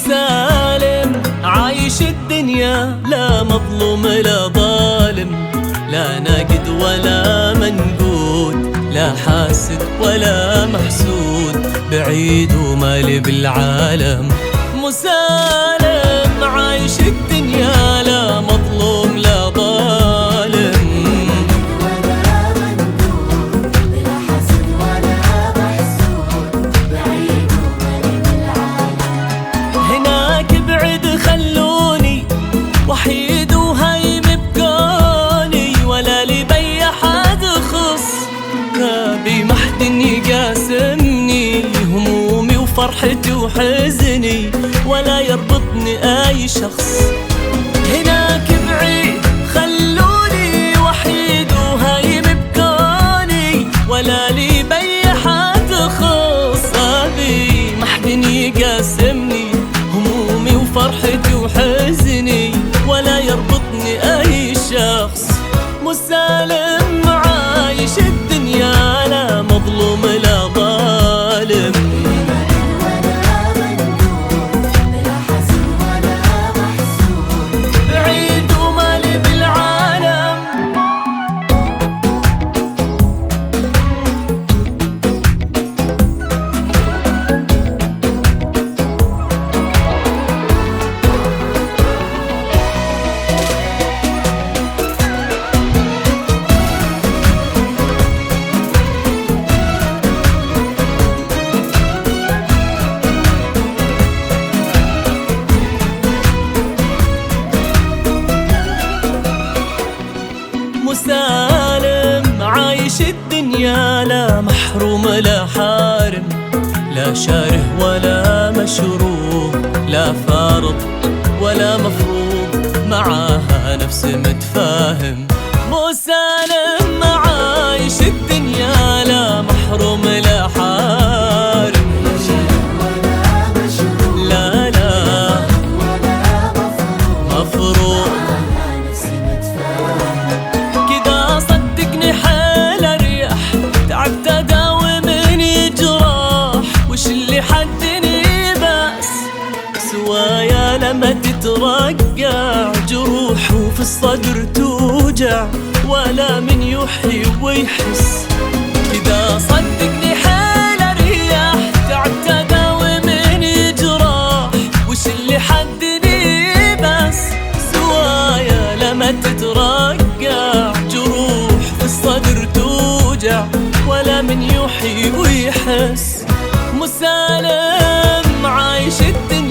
مسالم عايش الدنيا، لا مظلوم لا ظالم، لا ناقد ولا منقود، لا حاسد ولا محسود، بعيد ومالي بالعالم. مسالم عايش الدنيا، لا مظلوم لا ظالم، هناك بعد خلوني وحيد وهيم بكوني، ولا لي بي حد خص، كابي محد يقاسمني همومي وفرحتي وحزني، ولا يربطني اي شخص. هناك بعيد خلوني وحيد وهيم بكوني، ولا لي بي حد خص، كابي محد يقاسمني همومي وفرحتي وحزني، ولا يربطني اي شخص. مسالم عايش الدنيا، لا مظلوم لا ظالم، بعيد ومالي بالعالم. مسالم عايش الدنيا، لا محروم لا حارم، لا شاره ولا مشروب، لا فارض ولا مفروض، معاها نفس متفاهم. مسالم عايش الدنيا، لا محروم لا حارم، لا لا مفروض، تعبت اداومني جراح، وش اللي حدني بس سوايا لما تترقع جروح وفي الصدر توجع، ولا من يحيي ويحس. كذا صدقني حيل اريح، تعبت اداومني جراح، وش اللي حدني بس سوايا لما تترقع جروح في الصدر توجع، ولا من يحيي ويحس. مسالم عايش الدنيا،